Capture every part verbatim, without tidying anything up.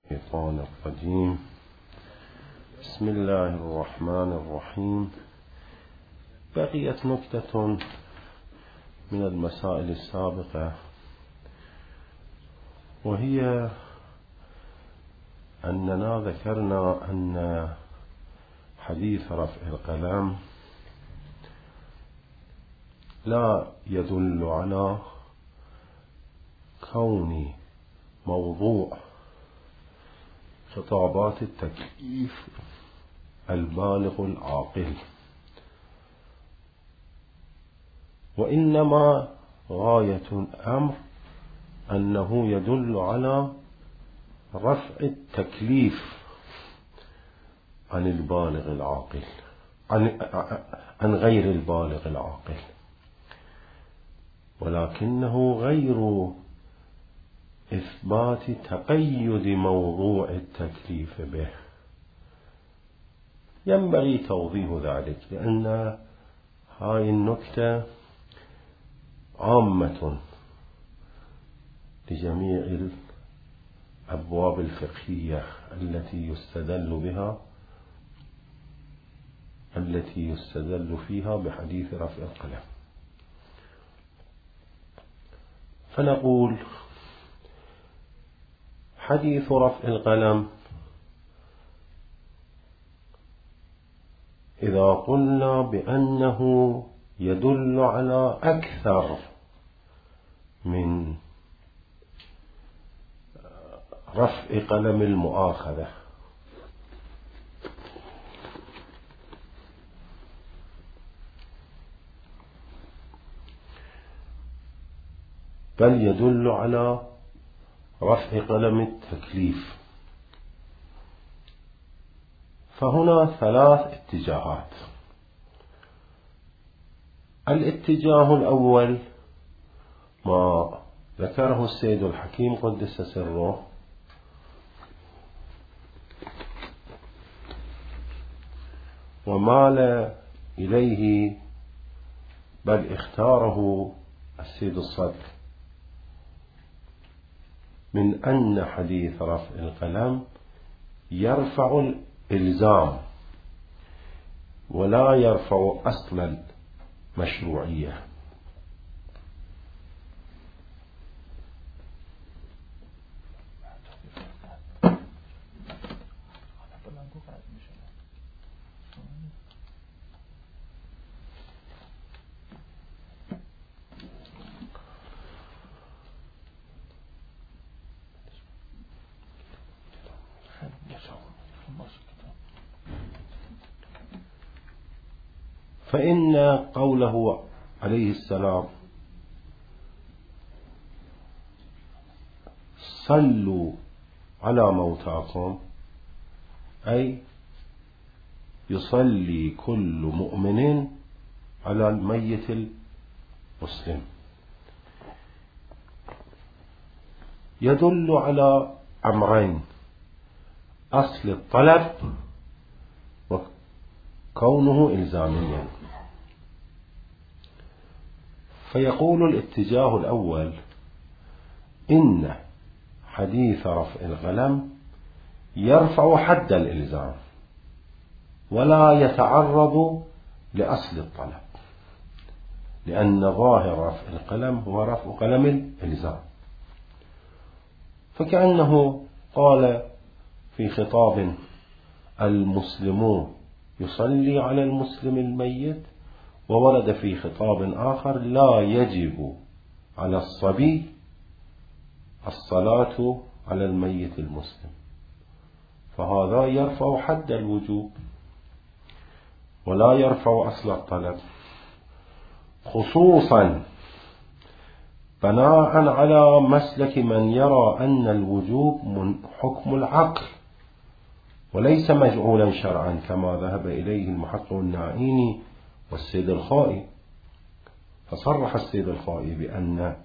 الشيطان الرجيم. بسم الله الرحمن الرحيم. بقيت نكتة من المسائل السابقة، وهي أننا ذكرنا أن حديث رفع القلم لا يدل على كون موضوع خطابات التكليف البالغ العاقل، وإنما غاية الأمر أنه يدل على رفع التكليف عن البالغ العاقل، عن, عن غير البالغ العاقل، ولكنه غير إثبات تقيد موضوع التكليف به. ينبغي توضيح ذلك، لأن هاي النكتة عامة لجميع الأبواب الفقهية التي يستدل بها التي يستدل فيها بحديث رفع القلم. فنقول حديث رفع القلم إذا قلنا بأنه يدل على أكثر من رفع قلم المؤاخذة، بل يدل على رفع قلم التكليف، فهنا ثلاث اتجاهات. الاتجاه الأول ما ذكره السيد الحكيم قدس سره، ومال إليه بل اختاره السيد الصدر، من أن حديث رفع القلم يرفع الإلزام ولا يرفع أصل المشروعية. فإن قوله عليه السلام صلوا على موتاكم، أي يصلي كل مؤمن على الميت المسلم، يدل على أمرين: أصل الطلب وكونه إلزاميا. فيقول الاتجاه الأول إن حديث رفع القلم يرفع حد الإلزام ولا يتعرض لأصل الطلب، لأن ظاهر رفع القلم هو رفع قلم الإلزام. فكأنه قال في خطاب المسلمون يصلي على المسلم الميت، وورد في خطاب آخر لا يجب على الصبي الصلاة على الميت المسلم، فهذا يرفع حد الوجوب ولا يرفع أصل الطلب، خصوصا بناء على مسلك من يرى أن الوجوب من حكم العقل وليس مجعولا شرعا، كما ذهب إليه المحقق النعيني والسيد الخائي. فصرح السيد الخائي بأن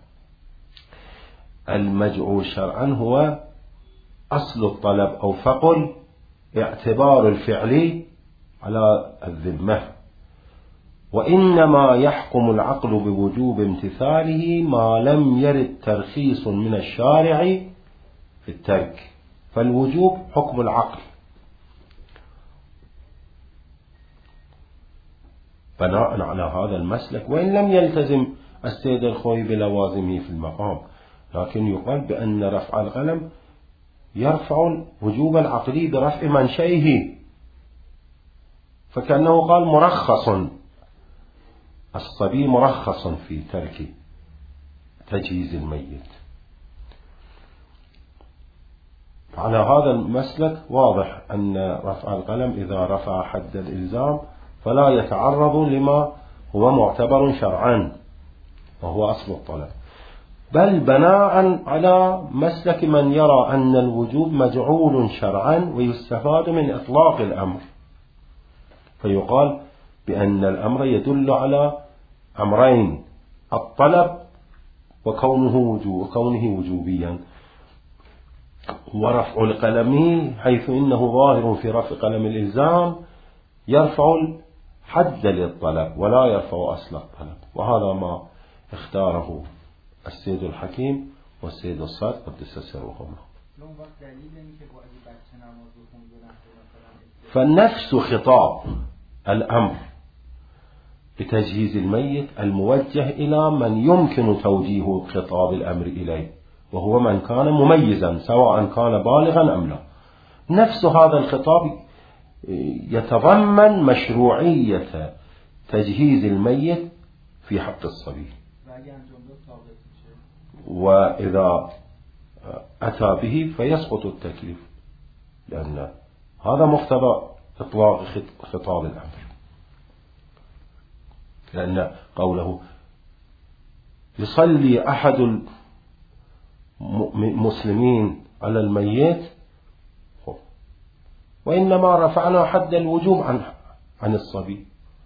المجعول شرعا هو أصل الطلب، أو فقل اعتبار الفعل على الذمة، وإنما يحكم العقل بوجوب امتثاله ما لم يرد ترخيص من الشارع في الترك. فالوجوب حكم العقل بناء على هذا المسلك، وإن لم يلتزم السيد الخوي بلوازمه في المقام، لكن يقال بأن رفع القلم يرفع الوجوب العقلي برفع منشئه، فكأنه قال مرخص، الصبي مرخص في ترك تجهيز الميت. على هذا المسلك واضح أن رفع القلم إذا رفع حد الإلزام فلا يتعرض لما هو معتبر شرعا وهو أصل الطلب، بل بناء على مسلك من يرى أن الوجوب مجعول شرعا ويستفاد من إطلاق الأمر، فيقال بأن الأمر يدل على أمرين: الطلب وكونه وجوب وكونه وجوبيا، ورفع القلم حيث إنه ظاهر في رفع قلم الإلزام يرفع الحد للطلب ولا يرفع أصل الطلب، وهذا ما اختاره السيد الحكيم والسيد الصادق قدس سرهم. فالنفس خطاب الأمر بتجهيز الميت الموجه إلى من يمكن توجيه خطاب الأمر إليه، وهو من كان مميزا سواء كان بالغا أم لا. نفس هذا الخطاب يتضمن مشروعية تجهيز الميت في حق الصبي، وإذا أتى به فيسقط التكليف، لأن هذا مقتضى إطلاق خطاب الأمر، لأن قوله يصلي أحد المسلمين على الميت، وإنما رفعنا حد الوجوب عن عن الصبي،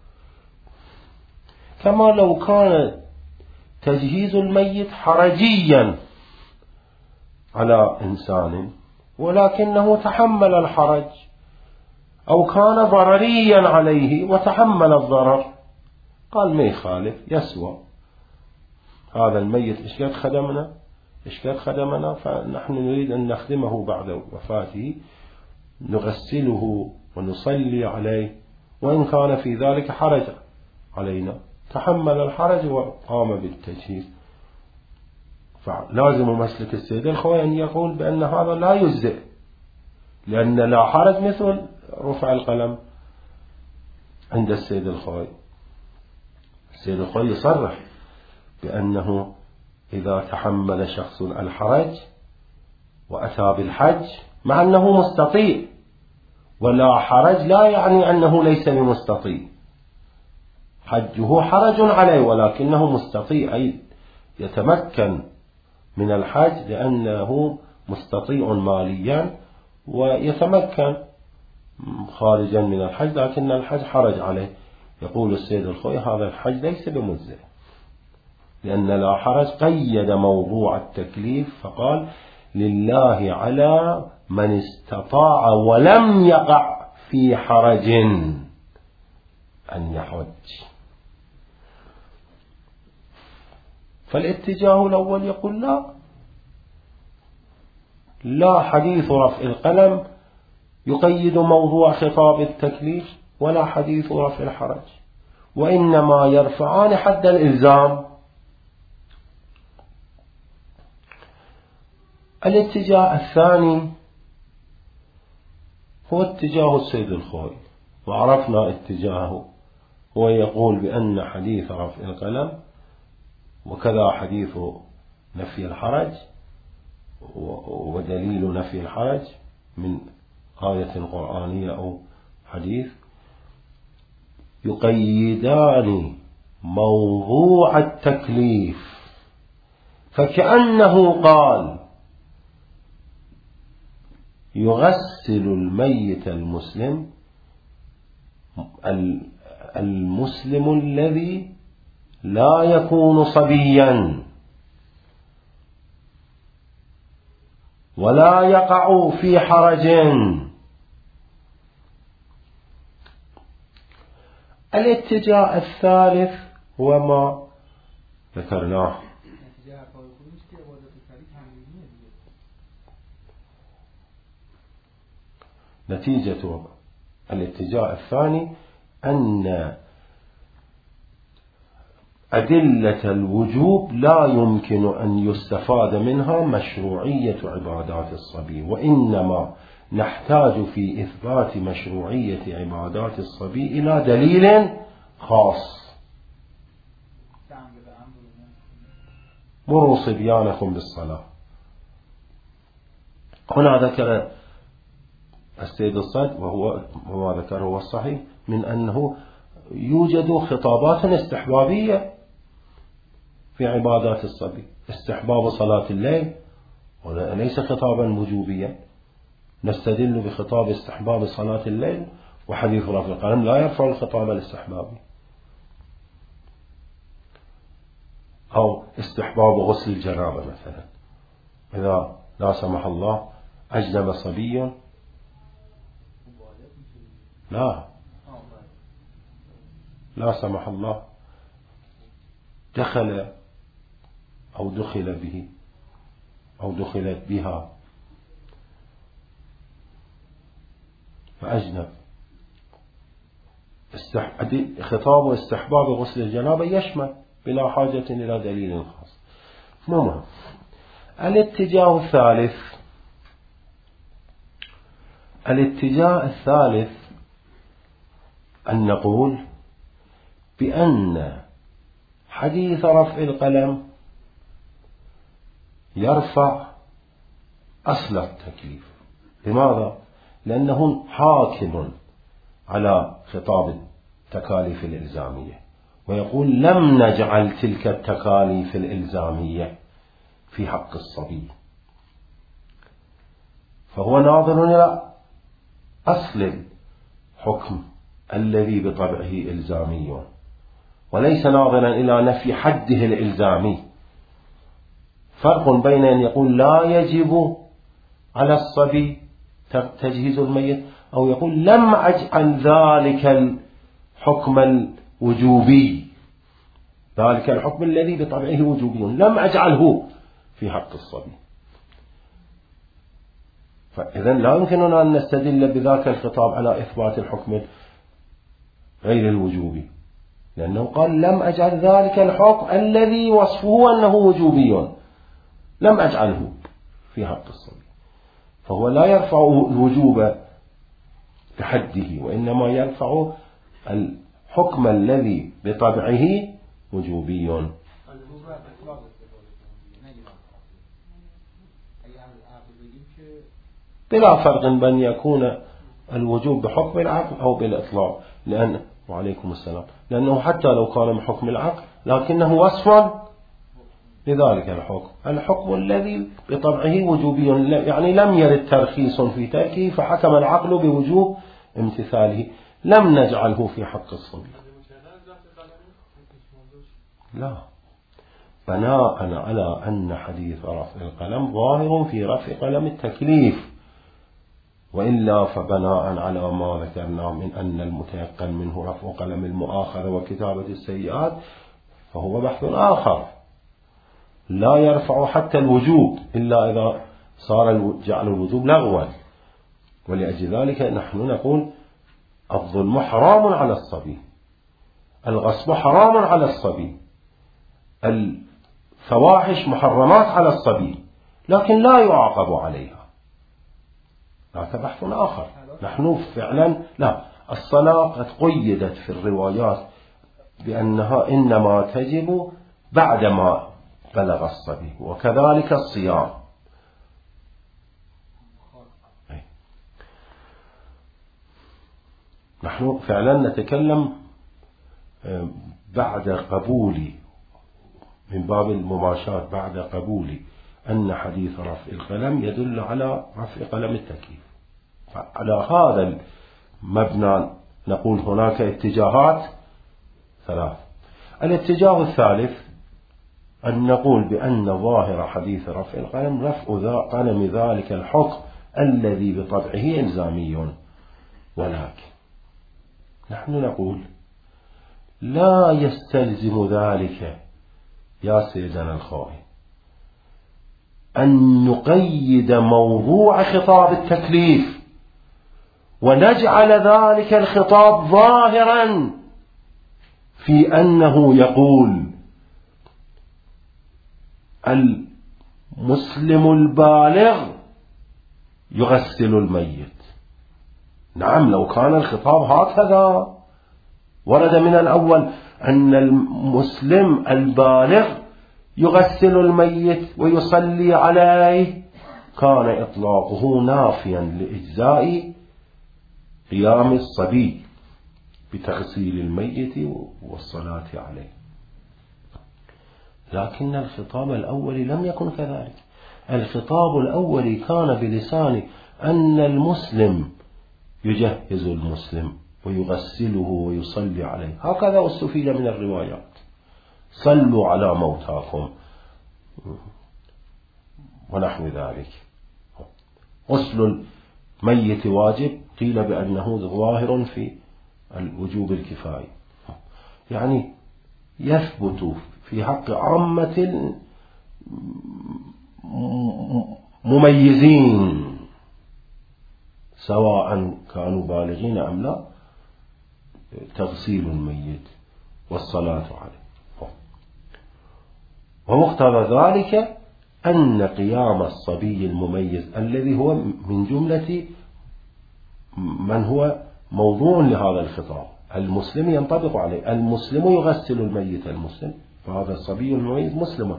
كما لو كان تجهيز الميت حرجيا على إنسان ولكنه تحمل الحرج، أو كان ضرريا عليه وتحمل الضرر، قال ما يخالف يسوى، هذا الميت إيش قد خدمنا إيش قد خدمنا فنحن نريد أن نخدمه بعد وفاته، نغسله ونصلي عليه، وإن كان في ذلك حرج علينا تحمل الحرج وقام بالتجهيز. فلازم مسلك السيد الخوي أن يقول بأن هذا لا يجزئ، لأن لا حرج مثل رفع القلم عند السيد الخوي. السيد الخوي يصرح بأنه إذا تحمل شخص الحرج وأتى بالحج مع أنه مستطيع، ولا حرج لا يعني أنه ليس بمستطيع، حجه حرج عليه ولكنه مستطيع، أي يتمكن من الحج لأنه مستطيع ماليا ويتمكن خارجا من الحج، لكن الحج حرج عليه. يقول السيد الخوي هذا الحج ليس بمجزئ، لأن لا حرج قيد موضوع التكليف فقال لله على من استطاع ولم يقع في حرج أن يحج. فالاتجاه الأول يقول لا لا حديث رفع القلم يقيد موضوع خطاب التكليف ولا حديث رفع الحرج، وإنما يرفعان حد الإلزام. الاتجاه الثاني هو اتجاه السيد الخوي، وعرفنا اتجاهه، هو يقول بأن حديث رفع القلم وكذا حديث نفي الحرج ودليل نفي الحرج من آية قرآنية أو حديث يقيدان موضوع التكليف، فكأنه قال يغسل الميت المسلم المسلم الذي لا يكون صبيا ولا يقع في حرج. الاتجاه الثالث هو ما ذكرناه، نتيجة الاتجاه الثاني أن أدلة الوجوب لا يمكن أن يستفاد منها مشروعية عبادات الصبي، وإنما نحتاج في إثبات مشروعية عبادات الصبي إلى دليل خاص. مروا صبيانكم بالصلاة. هنا ذكر السيد الصدر وهو ما ذكره هو الصحيح من أنه يوجد خطابات استحبابية في عبادات الصبي، استحباب صلاة الليل وليس خطابا وجوبيا. نستدل بخطاب استحباب صلاة الليل، وحديث رفع القلم لا يرفع الخطاب الاستحبابي. أو استحباب غسل الجنابة مثلا، إذا لا سمح الله أجنب صبي لا لا سمح الله دخل أو دخل به أو دخلت بها فأجنب، خطاب استحباب غسل الجنابة يشمل بلا حاجة إلى دليل خاص. مهم. الاتجاه الثالث الاتجاه الثالث أن نقول بأن حديث رفع القلم يرفع أصل التكليف. لماذا؟ لأنه حاكم على خطاب التكاليف الإلزامية، ويقول لم نجعل تلك التكاليف الإلزامية في حق الصبي، فهو ناظر إلى أصل الحكم الذي بطبعه إلزامي، وليس ناظرا إلى نفي حده الإلزامي. فرق بين أن يقول لا يجب على الصبي تجهيز الميت، أو يقول لم أجعل ذلك الحكم الوجوبي، ذلك الحكم الذي بطبعه وجوبي لم أجعله في حق الصبي. فإذا لا يمكننا أن نستدل بذاك الخطاب على إثبات الحكم غير الوجوبي، لأنه قال لم أجعل ذلك الحكم الذي وصفه أنه وجوبي لم أجعله في حق الصبي. فهو لا يرفع الوجوب بحده، وإنما يرفع الحكم الذي بطبعه وجوبي. بلا فرق بين يكون الوجوب بحكم العقل أو بالإطلاق، لأن وعليكم السلام لأنه حتى لو كان بحكم العقل لكنه وصف لذلك الحكم، الحكم الذي بطبعه وجوبي، يعني لم يرد ترخيص في تركه فحكم العقل بوجوب امتثاله، لم نجعله في حق الصبي. لا، بناء على أن حديث رفع القلم ظاهر في رفع قلم التكليف، وإلا فبناء على ما ذكرنا من أن المتيقن منه رفع قلم المؤاخذة وكتابة السيئات فهو بحث آخر لا يرفع حتى الوجوب إلا إذا صار جعل الوجوب لغوا. ولأجل ذلك نحن نقول الظلم حرام على الصبي، الغصب حرام على الصبي، الفواحش محرمات على الصبي، لكن لا يعاقب عليها. هذا بحث آخر. نحن فعلا لا، الصلاة قد قيدت في الروايات بأنها إنما تجب بعدما بلغ الصبي، وكذلك الصيام. نحن فعلا نتكلم بعد قبول، من باب المماشاة، بعد قبول أن حديث رفع القلم يدل على رفع قلم التكليف. على هذا المبنى نقول هناك اتجاهات ثلاث. الاتجاه الثالث أن نقول بأن ظاهر حديث رفع القلم رفع قلم ذلك الحكم الذي بطبعه إلزامي، ولكن نحن نقول لا يستلزم ذلك يا سيدنا الخائن أن نقيد موضوع خطاب التكليف ونجعل ذلك الخطاب ظاهرا في أنه يقول المسلم البالغ يغسل الميت. نعم، لو كان الخطاب هكذا ورد من الأول أن المسلم البالغ يغسل الميت ويصلي عليه، كان إطلاقه نافيا لإجزاء قيام الصبي بتغسيل الميت والصلاة عليه. لكن الخطاب الأولي لم يكن كذلك. الخطاب الأولي كان بلسان أن المسلم يجهز المسلم ويغسله ويصلي عليه، هكذا استفيد من الروايات: صلوا على موتاكم ونحو ذلك. غسل الميت واجب، قيل بأنه ظاهر في الوجوب الكفائي، يعني يثبت في حق عامة مميزين سواء كانوا بالغين أم لا تغسيل الميت والصلاة عليه. ومقتضى ذلك أن قيام الصبي المميز الذي هو من جملة من هو موضوع لهذا الخطاب، المسلم ينطبق عليه، المسلم يغسل الميت المسلم، فهذا الصبي المميز مسلم،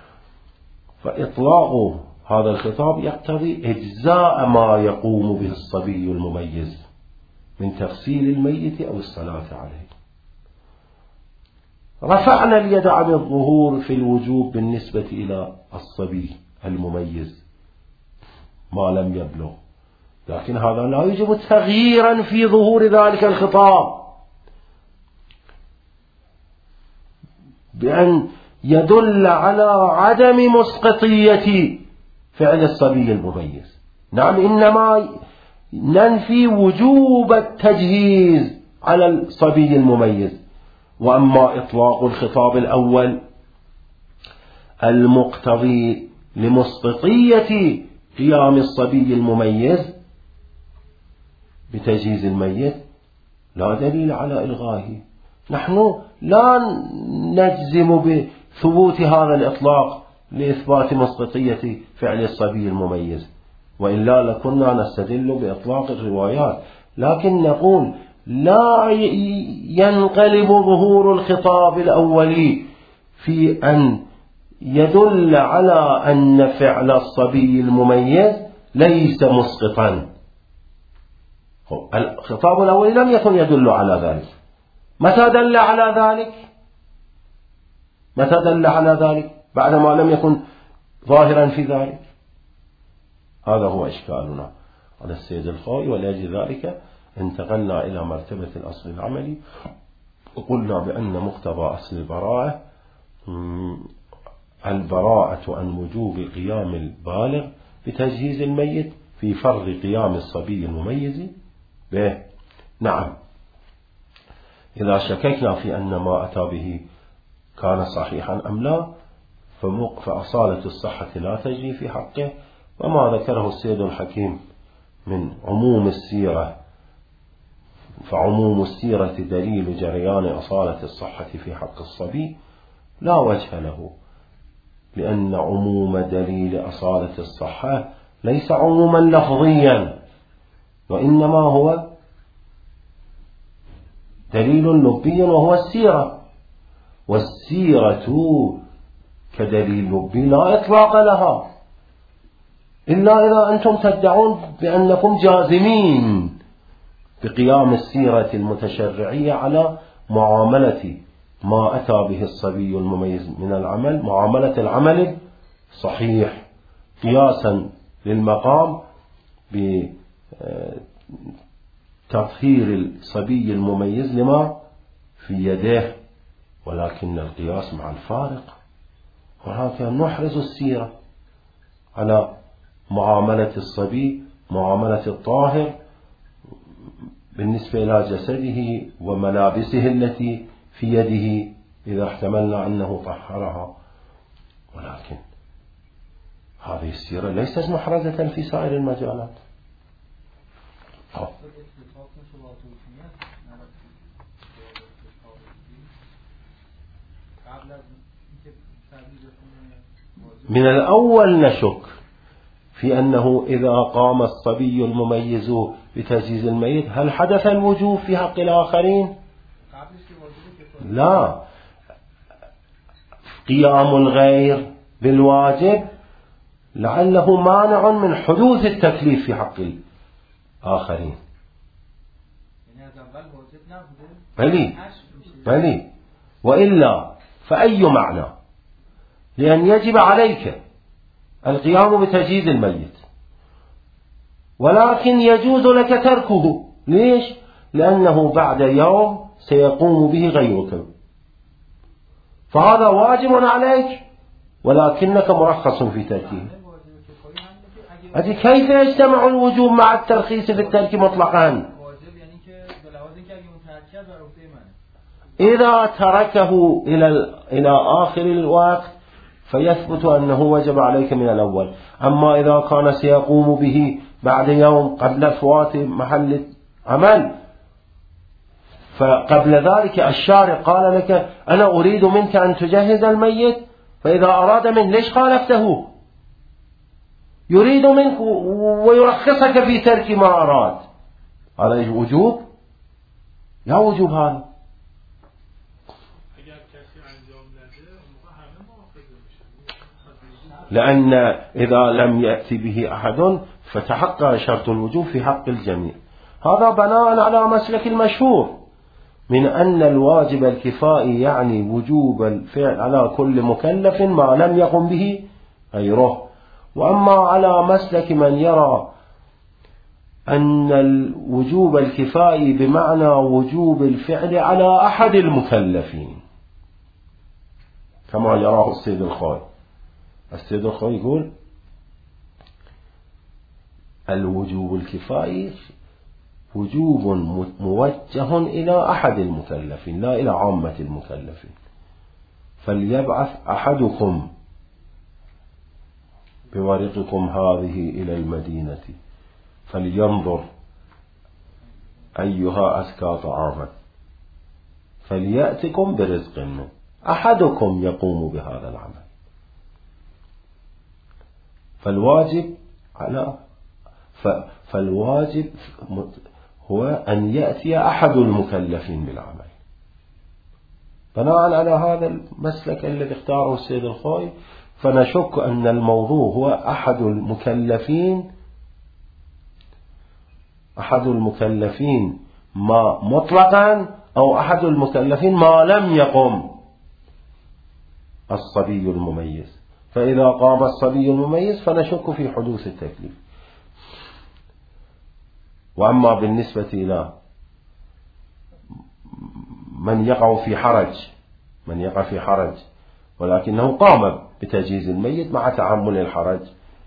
فإطلاق هذا الخطاب يقتضي إجزاء ما يقوم به الصبي المميز من تغسيل الميت أو الصلاة عليه. رفعنا اليد عن الظهور في الوجوب بالنسبة إلى الصبي المميز ما لم يبلغ، لكن هذا لا يوجب تغييرا في ظهور ذلك الخطاب بأن يدل على عدم مسقطية فعل الصبي المميز. نعم، إنما ننفي وجوب التجهيز على الصبي المميز. وأما إطلاق الخطاب الأول المقتضي لمسقطية قيام الصبي المميز بتجهيز الميت لا دليل على إلغائه. نحن لا نجزم بثبوت هذا الإطلاق لإثبات مسقطية فعل الصبي المميز، وإلا لكنا نستدل بإطلاق الروايات، لكن نقول لا ينقلب ظهور الخطاب الأولي في أن يدل على أن فعل الصبي المميز ليس مسقطا. الخطاب الأولي لم يكن يدل على ذلك. متى دل على ذلك؟ متى دل على ذلك بعدما لم يكن ظاهرا في ذلك؟ هذا هو إشكالنا على السيد الخوئي، ولأجل ذلك انتقلنا إلى مرتبة الأصل العملي، وقلنا بأن مقتضى أصل البراءة البراءة عن وجوب قيام البالغ بتجهيز الميت في فرض قيام الصبي المميز به. نعم، إذا شككنا في أن ما أتى به كان صحيحا أم لا فأصالة الصحة لا تجري في حقه، وما ذكره السيد الحكيم من عموم السيرة، فعموم السيرة دليل جريان أصالة الصحة في حق الصبي لا وجه له، لأن عموم دليل أصالة الصحة ليس عموما لفظيا، وإنما هو دليل لبي وهو السيرة، والسيرة كدليل لبي لا إطلاق لها إلا إذا أنتم تدعون بأنكم جازمين بقيام السيرة المتشرعية على معاملة ما أتى به الصبي المميز من العمل، معاملة العمل صحيح قياسا للمقام بتطهير الصبي المميز لما في يديه، ولكن القياس مع الفارق، وهكذا نحرز السيرة على معاملة الصبي معاملة الطاهر بالنسبة إلى جسده وملابسه التي في يده إذا احتملنا أنه طهرها، ولكن هذه السيرة ليست محرزة في سائر المجالات. من الأول نشك في أنه إذا قام الصبي المميز بتجهيز الميت هل حدث الوجوب في حق الآخرين؟ لا، قيام الغير بالواجب لعله مانع من حدوث التكليف في حق الآخرين. بلي بلي وإلا فأي معنى؟ لأن يجب عليك القيام بتجهيز الميت، ولكن يجوز لك تركه. ليش؟ لأنه بعد يوم سيقوم به غيرك، فهذا واجب عليك ولكنك مرخص في تركه. أدي كيف يجتمع الوجوب مع الترخيص في الترك مطلقا؟ إذا تركه إلى إلى آخر الوقت فيثبت أنه وجب عليك من الأول. أما إذا كان سيقوم به بعد يوم قبل فوات محل عمل، فقبل ذلك الشارع قال لك أنا أريد منك أن تجهز الميت، فإذا أراد منه ليش خالفته؟ يريد منك ويرخصك في ترك ما أراد. هذا وجوب؟ لا وجوب هذا. لأن إذا لم يأتي به أحد فتحقق شرط الوجوب في حق الجميع. هذا بناء على مسلك المشهور من أن الواجب الكفائي يعني وجوب الفعل على كل مكلف ما لم يقم به غيره. وأما على مسلك من يرى أن الوجوب الكفائي بمعنى وجوب الفعل على أحد المكلفين كما يراه السيد الخوي. السيد الخوي يقول الوجوب الكفائي وجوب موجه إلى أحد المكلفين لا إلى عامة المكلفين. فليبعث أحدكم بورقكم هذه إلى المدينة فلينظر أيها أزكى طعاما فليأتكم برزق منه، أحدكم يقوم بهذا العمل. فالواجب على فالواجب هو أن يأتي أحد المكلفين بالعمل. بناء على هذا المسلك الذي اختاره السيد الخوي فنشك أن الموضوع هو أحد المكلفين أحد المكلفين ما مطلقا أو أحد المكلفين ما لم يقم الصبي المميز. فإذا قام الصبي المميز فنشك في حدوث التكليف. وأما بالنسبة إلى من يقع في حرج من يقع في حرج ولكنه قام بتجهيز الميت مع تحمل الحرج،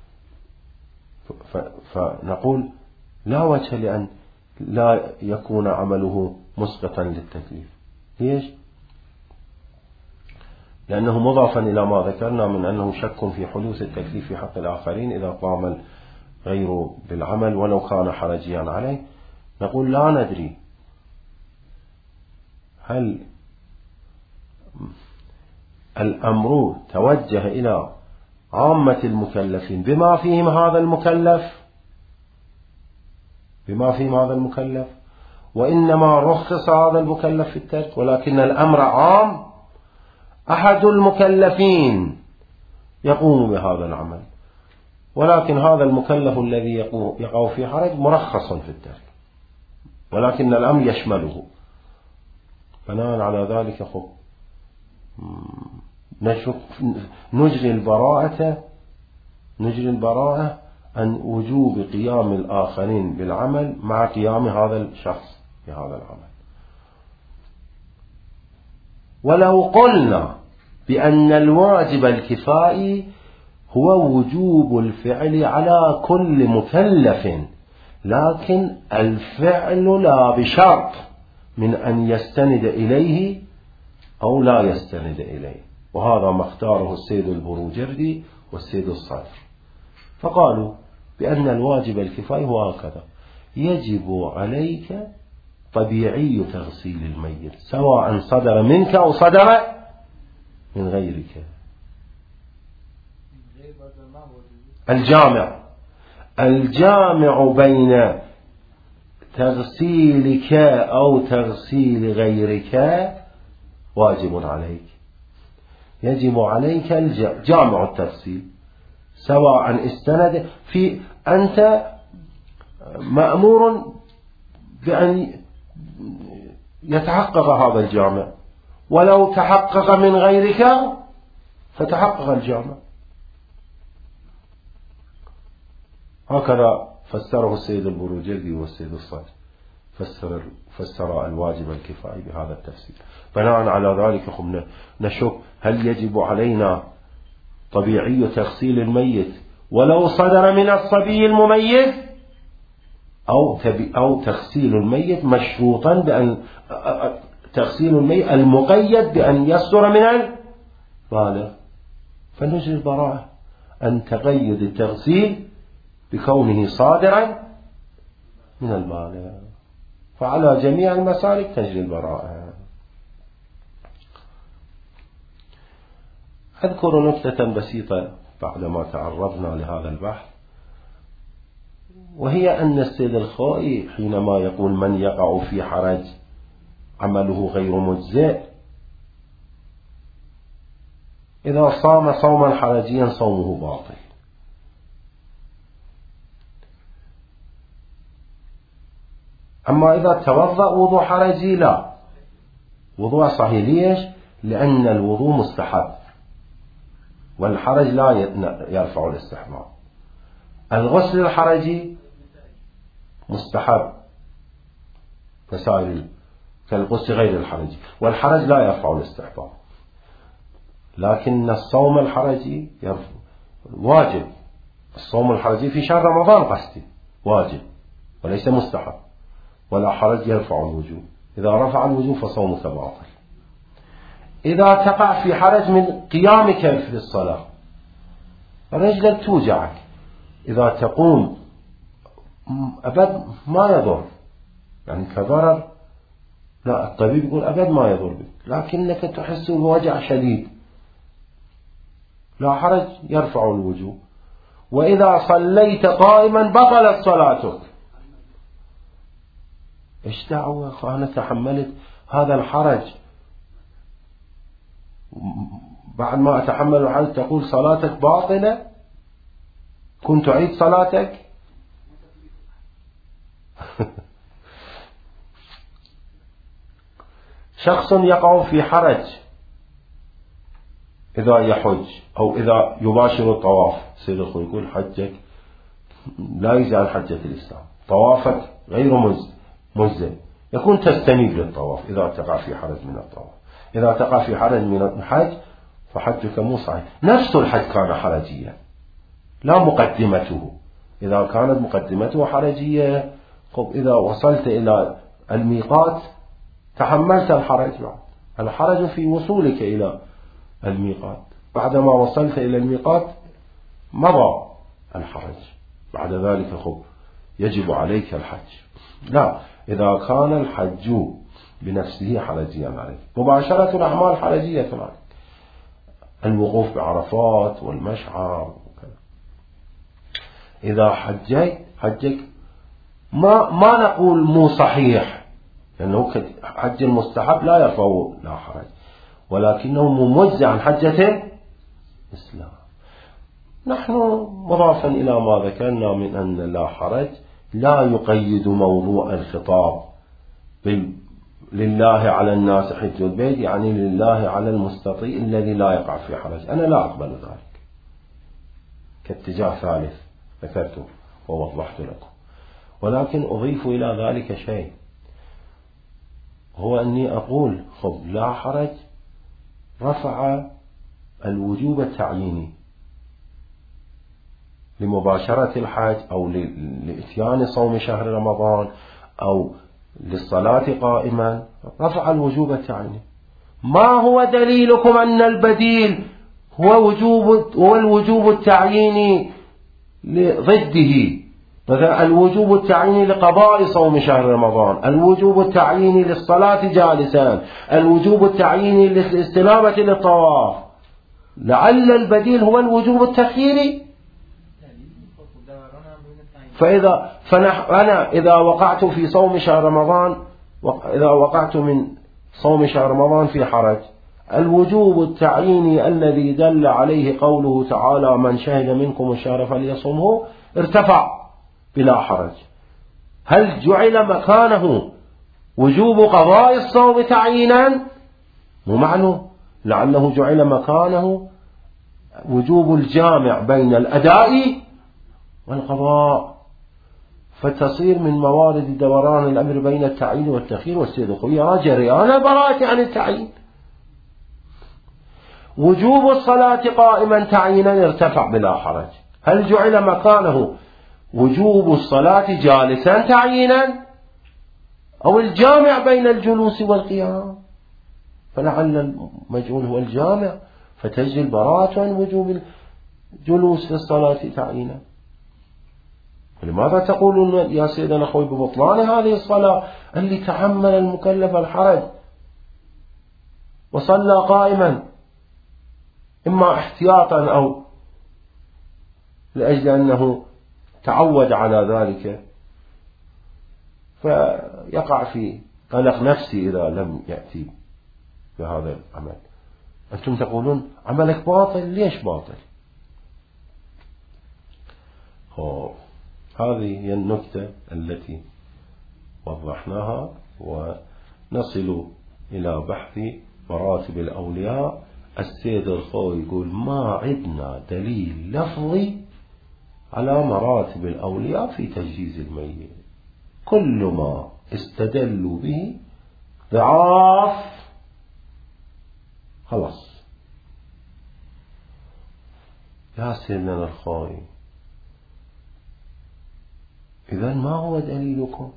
فنقول لا وجه لأن لا يكون عمله مسقطا للتكليف. ليش؟ لأنه مضافا إلى ما ذكرنا من أنه شك في حدوث التكليف في حق الآخرين إذا قام غير بالعمل ولو كان حرجيا عليه. نقول لا ندري هل الأمر توجه إلى عامة المكلفين بما فيهم هذا المكلف بما فيهم هذا المكلف وإنما رخص هذا المكلف في الترك، ولكن الأمر عام أحد المكلفين يقوم بهذا العمل، ولكن هذا المكلف الذي يقع في حرج مرخص في الترك ولكن الأمر يشمله. بناء على ذلك خب نجري البراءة نجري البراءة عن وجوب قيام الآخرين بالعمل مع قيام هذا الشخص بهذا العمل. ولو قلنا بأن الواجب الكفائي هو وجوب الفعل على كل مكلف، لكن الفعل لا بشرط من أن يستند إليه أو لا يستند إليه، وهذا ما اختاره السيد البروجردي والسيد الصادر، فقالوا بأن الواجب الكفائي هو هكذا. يجب عليك طبيعي تغسيل الميت سواء صدر منك أو صدر من غيرك. الجامع الجامع بين تغسيلك أو تغسيل غيرك واجب عليك. يجب عليك جامع التغسيل سواء استند في أنت مأمور بأن يتحقق هذا الجامع، ولو تحقق من غيرك فتحقق الجامع. هكذا فسره السيد البروجردي والسيد الصادق، فسر, فسر الواجب الكفائي بهذا التفسير. بناء على ذلك خمنا نشك هل يجب علينا طبيعي تغسيل الميت ولو صدر من الصبي المميز، أو, أو تغسيل الميت مشروطا بأن تغسيل الميت المقيد بأن يصدر من البالغ. فنجري البراءة أن تقيد التغسيل بكونه صادرا من البالغ، فعلى جميع المسالك تجري البراءة. أذكر نكتة بسيطة بعدما تعرضنا لهذا البحث، وهي أن السيد الخوئي حينما يقول من يقع في حرج عمله غير مجزئ، إذا صام صوما حرجيا صومه باطل. أما إذا توضأ وضوء حرجي لا، وضوء صحيح. ليش؟ لأن الوضوء مستحب والحرج لا يرفع الاستحباب. الغسل الحرجي مستحب كسائر كالغسل غير الحرجي، والحرج لا يرفع الاستحباب. لكن الصوم الحرجي يرفع واجب. الصوم الحرجي في شهر رمضان قصدي واجب وليس مستحب، ولا حرج يرفع الوجوب. إذا رفع الوجوب فصومك باطل. إذا تقع في حرج من قيامك في الصلاة، رجلك توجعك، إذا تقوم أبد ما يضر، يعني كضرر لا، الطبيب يقول أبد ما يضر بك، لكنك تحس بوجع شديد، لا حرج يرفع الوجوب. وإذا صليت قائما بطلت صلاتك. إيش دعوة أنا تحملت هذا الحرج، بعد ما أتحمل الحرج تقول صلاتك باطلة؟ كنت تعيد صلاتك؟ شخص يقع في حرج إذا يحج أو إذا يباشر الطواف، سيد الخوي يقول حجك لا يجعل حجة الإسلام، طوافك غير مجزئ، يكون تستنيب للطواف إذا تقع في حرج من الطواف. إذا تقع في حرج من الحج فحجك مو صحيح. نفس الحج كان حرجيا لا مقدمته. إذا كانت مقدمته حرجية، خب إذا وصلت إلى الميقات تحملت الحرج. الحرج في وصولك إلى الميقات، بعدما وصلت إلى الميقات مضى الحرج، بعد ذلك خب يجب عليك الحج. لا، إذا كان الحج بنفسه حرجيا عليك، مباشرة الأعمال حرجية عليك، الوقوف بعرفات والمشعر وكذا. إذا حجيت حجك ما ما نقول مو صحيح، لأنه حج المستحب لا يرفع لا حرج، ولكنه ممجز عن حجة الإسلام. نحن مضافا إلى ما ذكرنا من أن لا حرج لا يقيد موضوع الخطاب لله على الناس حج البيت، يعني لله على المستطيع الذي لا يقع في حرج. أنا لا أقبل ذلك كاتجاه ثالث ذكرته ووضحت لكم، ولكن أضيف إلى ذلك شيء، هو أني أقول خب لا حرج رفع الوجوب التعييني لمباشرة الحج أو لإتيان صوم شهر رمضان أو للصلاة قائما، رفع الوجوب التعييني. ما هو دليلكم أن البديل هو وجوب هو الوجوب التعييني ضده؟ مثلا الوجوب التعييني لقضاء صوم شهر رمضان، الوجوب التعييني للصلاة جالسا، الوجوب التعييني للاستنابة للطواف. لعل البديل هو الوجوب التخييري. فإذا فأنا إذا وقعت في صوم شهر رمضان، إذا وقعت من صوم شهر رمضان في حرج، الوجوب التعييني الذي دل عليه قوله تعالى من شهد منكم الشهر فليصمه ارتفع بلا حرج. هل جعل مكانه وجوب قضاء الصوم تعيينا؟ مو معلوم، لعله جعل مكانه وجوب الجامع بين الأداء والقضاء، فتصير من موارد دوران الأمر بين التعيين والتخيير والسيد الخوي جريان براءة عن التعيين. وجوب الصلاة قائما تعيينا ارتفع بلا حرج، هل جعل مكانه وجوب الصلاة جالسا تعيينا أو الجامع بين الجلوس والقيام؟ فلعل المجهول هو الجامع، فتجري البراءة عن وجوب الجلوس في الصلاة تعيينا. لماذا تقولون يا سيدنا أخوي ببطلان هذه الصلاة اللي تحمل المكلف الحرج وصلى قائما، إما احتياطا أو لأجل أنه تعود على ذلك فيقع في قلق نفسي إذا لم يأتي بهذا العمل. أنتم تقولون عملك باطل، ليش باطل؟ أوه. هذه هي النكتة التي وضحناها، ونصل إلى بحث مراتب الأولياء. السيد الخوي يقول ما عندنا دليل لفظي على مراتب الأولياء في تجهيز الميت، كل ما استدلوا به ضعاف، خلاص. يا سيدنا الخوي إذن ما هو دليلكم؟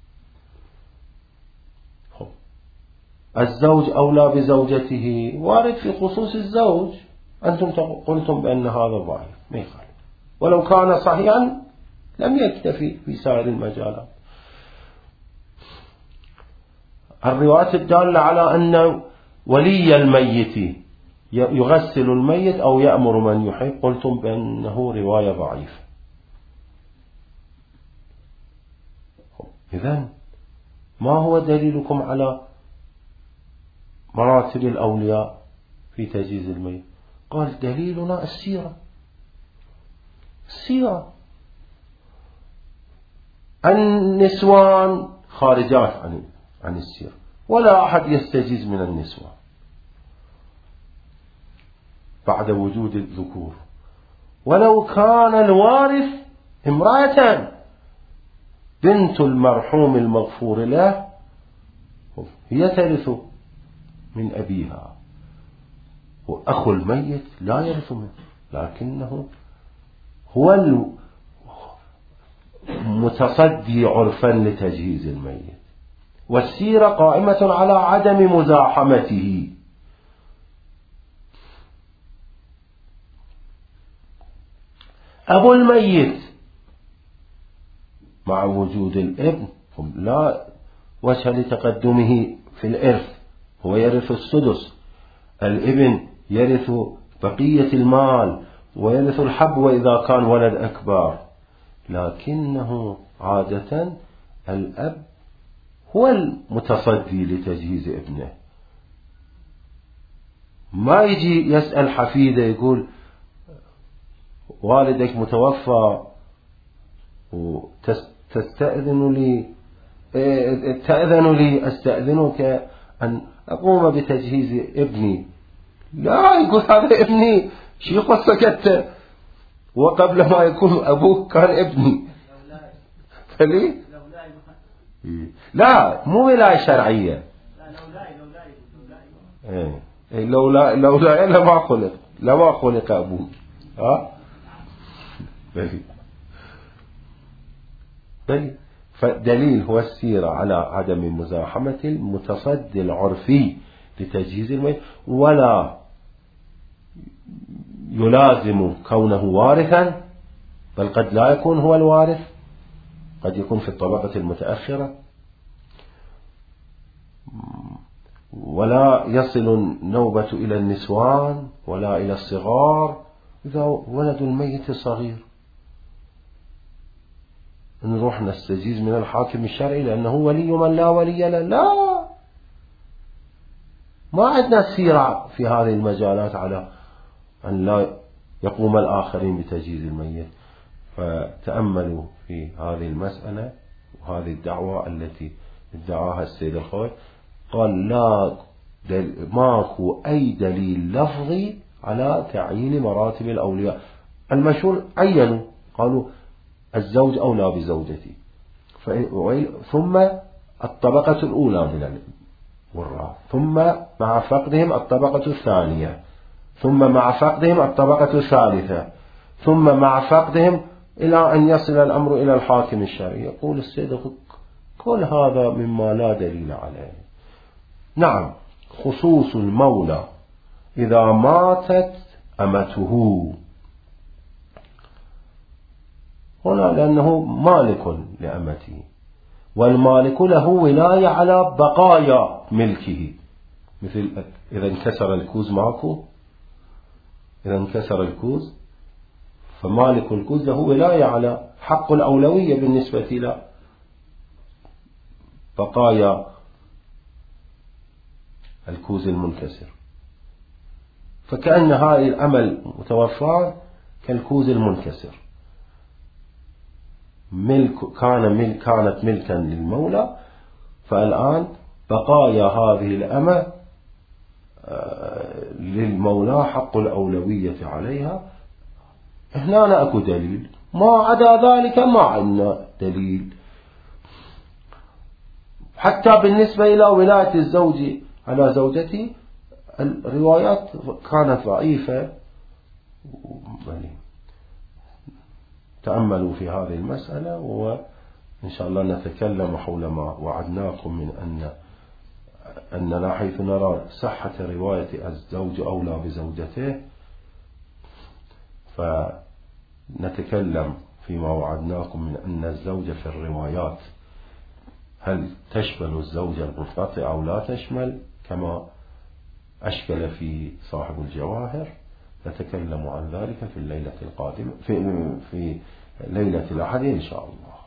الزوج أولى بزوجته وارد في خصوص الزوج، أنتم قلتم بأن هذا ضعيف ما يخالف، ولو كان صحيحا لم يكتفي في سائر المجالات. الروايات الدالة على أن ولي الميت يغسل الميت أو يأمر من يحب، قلتم بأنه رواية ضعيفة. إذن ما هو دليلكم على مراتب الأولياء في تجهيز الميت؟ قال دليلنا السيرة. السيرة النسوان خارجات عن عن السيرة، ولا أحد يستجيز من النسوان بعد وجود الذكور، ولو كان الوارث امرأة بنت المرحوم المغفور له هي ترث من أبيها، وأخو الميت لا يرث منه، لكنه هو المتصدي عرفا لتجهيز الميت. والسيرة قائمة على عدم مزاحمته. أبو الميت مع وجود الابن لا وجه لتقدمه في الإرث، هو يرث السدس، الابن يرث بقية المال ويرث الحب وإذا كان ولد أكبر، لكنه عادة الأب هو المتصدي لتجهيز ابنه. ما يجي يسأل حفيده يقول والدك متوفى وتستأذن لي تأذن لي أستأذنك أن أقوم بتجهيز ابني. لا، يقول هذا ابني، شي قصك أنت، وقبل ما يكون أبوك كان ابني. فليه؟ لا، مو ولاية شرعية. لولا لولا لما خلق لما خلق أبوك. ها بلي بلي فالدليل هو السيرة على عدم مزاحمة المتصدي العرفي لتجهيز الميت، ولا يلازم كونه وارثا، بل قد لا يكون هو الوارث قد يكون في الطبقة المتأخرة، ولا يصل النوبة إلى النسوان ولا إلى الصغار إذا ولد الميت صغير نروح نستجيز من الحاكم الشرعي لأنه ولي من لا ولي له؟ لا، ما عندنا سيرة في هذه المجالات على أن لا يقوم الآخرين بتجهيز الميت. فتأملوا في هذه المسألة وهذه الدعوة التي ادعاها السيد الخوي. قال لا دل... ماكو أي دليل لفظي على تعيين مراتب الأولياء. المشهور عينوا قالوا الزوج أولى بزوجتي، ثم الطبقة الأولى من الوراث، ثم مع فقدهم الطبقة الثانية، ثم مع فقدهم الطبقة الثالثة، ثم مع فقدهم إلى أن يصل الأمر إلى الحاكم الشرعي. يقول السيد كل هذا مما لا دليل عليه. نعم، خصوص المولى إذا ماتت أمته هنا لأنه مالك لأمته، والمالك له ولاية على بقايا ملكه. مثل إذا انكسر الكوز ماكو، إذا انكسر الكوز فمالك الكوز له ولاية على حق الأولوية بالنسبة إلى بقايا الكوز المنكسر، فكأن هذه الأمل متوفى كالكوز المنكسر. ملك كان ملك كانت ملكا للمولى، فالآن بقايا هذه الأمة للمولى حق الأولوية عليها. هنا لا أكو دليل، ما عدا ذلك ما عندنا دليل. حتى بالنسبة إلى ولاية الزوج على زوجته الروايات كانت ضعيفة. تأملوا في هذه المسألة، وإن شاء الله نتكلم حول ما وعدناكم من أن أننا حيث نرى صحة رواية الزوج أولى بزوجته فنتكلم فيما وعدناكم من أن الزوجة في الروايات هل تشمل الزوجة المنقطعة أو لا تشمل كما أشكل في صاحب الجواهر. نتكلم عن ذلك في الليلة القادمة في في ليلة الأحد إن شاء الله.